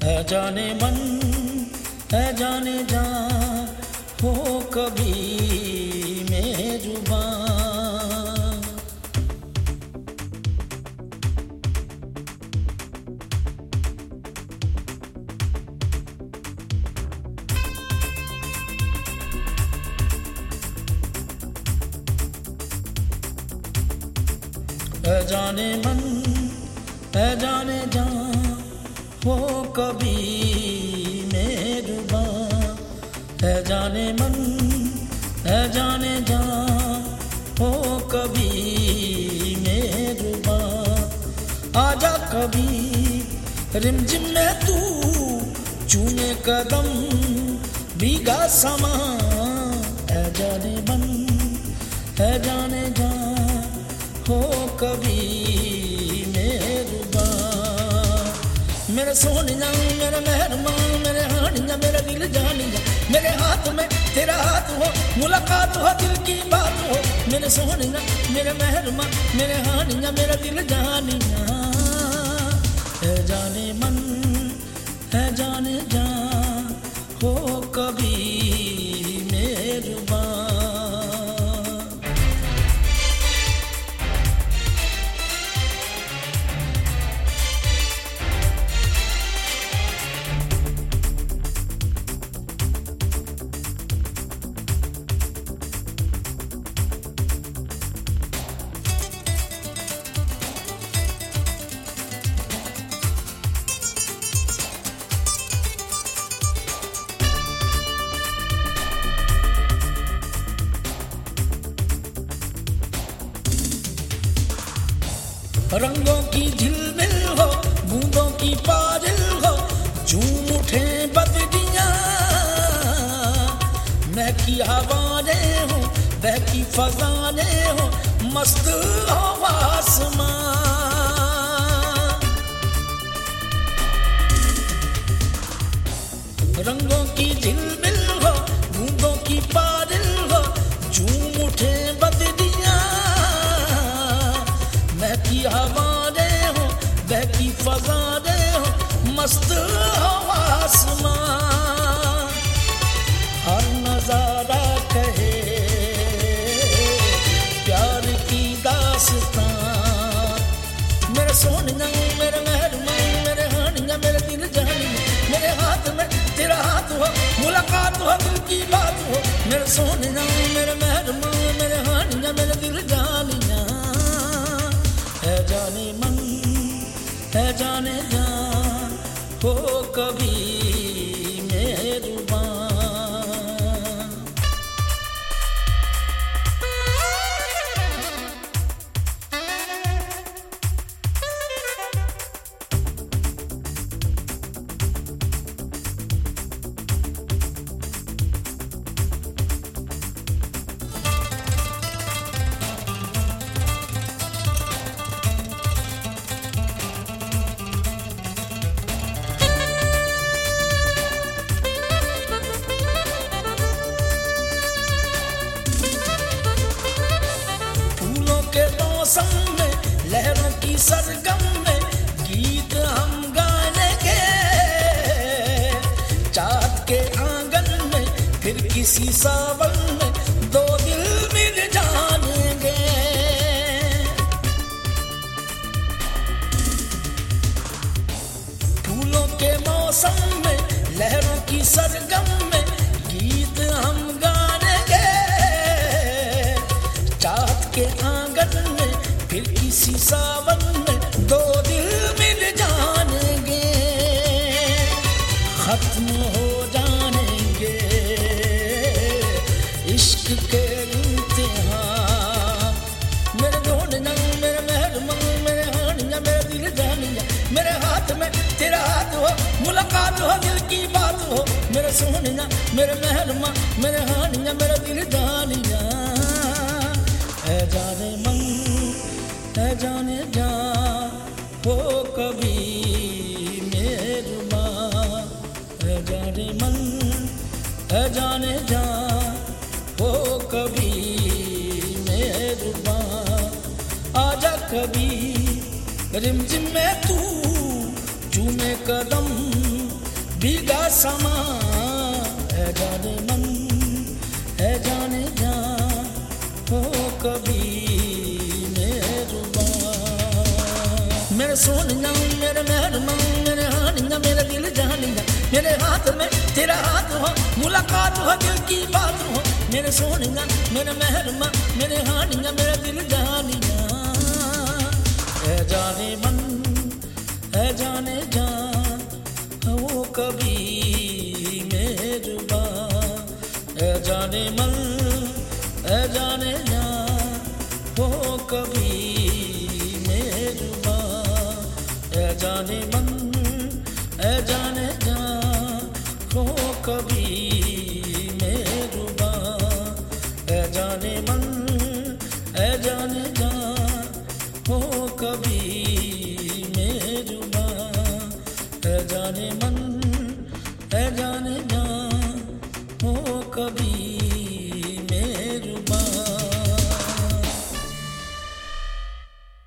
है जाने मन है जाने जा हो कभी मेजुबान। है जाने मन है जाने जा हो कभी मेजुबान। है जाने मन है जाने जा हो कभी मेजुबान। आजा कभी रिमझिम में तू चूमे कदम भीगा समा। है जाने मन है जाने जा हो कभी मेजुबान। मेरे सोनिया मेरे मेहरबान मेरे हानिया मेरा दिल जानिया। मेरे हाथ में तेरा हाथ हो मुलाकात हो दिल की बात हो। मेरे सोनिया मेरे मेहरबान मेरे हानिया मेरा दिल जानिया। है जाने मन है जाने जा हो कभी मेजुबान। रंगों की झिलमिल हो बूंदों की पारिल हो झूम उठे बदरियां। महकी हवाएं हो बहकी फज़ाएं हो मस्त हो आसमां। रंगों की झिलमिल हो बूंदों की पारिल हो झूम उठे बदरियां। महकी हवाएं हो बहकी फज़ाएं हो मस्त हो आसमां। हर नजारा कहे प्यार की दास्तां। मेरे सोनिया मेरे मेहरबान मेरे हानिया मेरे दिल जानिया। मेरे हाथ में तेरा हाथ हो मुलाकात हो दिल की बात हो। मेरे सोनिया मेरे मेहरबान मेरे हानिया मेरे दिल जानिया। है जाने मन है जाने जा हो कभी मेजुबान। मौसम में लहरों की सरगम में गीत हम गाएंगे। चाँद के आंगन में फिर किसी सावन में दो दिल मिल जाएंगे। फूलों के मौसम में लहरों की सरगम में गीत हम गाएंगे। चाँद के आंगन में फिर किसी सावन में दो दिल मिल जाएंगे। खत्म हो जाएंगे इश्क के इम्तिहान। मेरे ढूंढना मेरे मेहरबान मेरे हानिया मेरा दिल जानिया। मेरे हाथ में तेरा हाथ हो मुलाकात हो दिल की बात हो। मेरे सोनिया मेरे मेहरबान मेरे हानिया मेरा दिल जानिया। है जाने मन है जाने जा हो कभी मेजुबान। है जाने मन है जाने जा हो कभी मेजुबान। आजा कभी रिमझिम में तू चूमे कदम भीगा समा है जाने मन है जाने जा हो कभी मेरुबा मेरे सोनिया मेरे मेहरमा मेरे हानिया मेरे दिल जानिया मेरे हाथ में तेरा हाथ हो मुलाकात हो दिल की बात हो मेरे सोनिया मेरे मेहरमा मेरे हानिया मेरे दिल जानिया है जाने मन है जाने जा वो कभी मेरुबा है जाने मन है जाने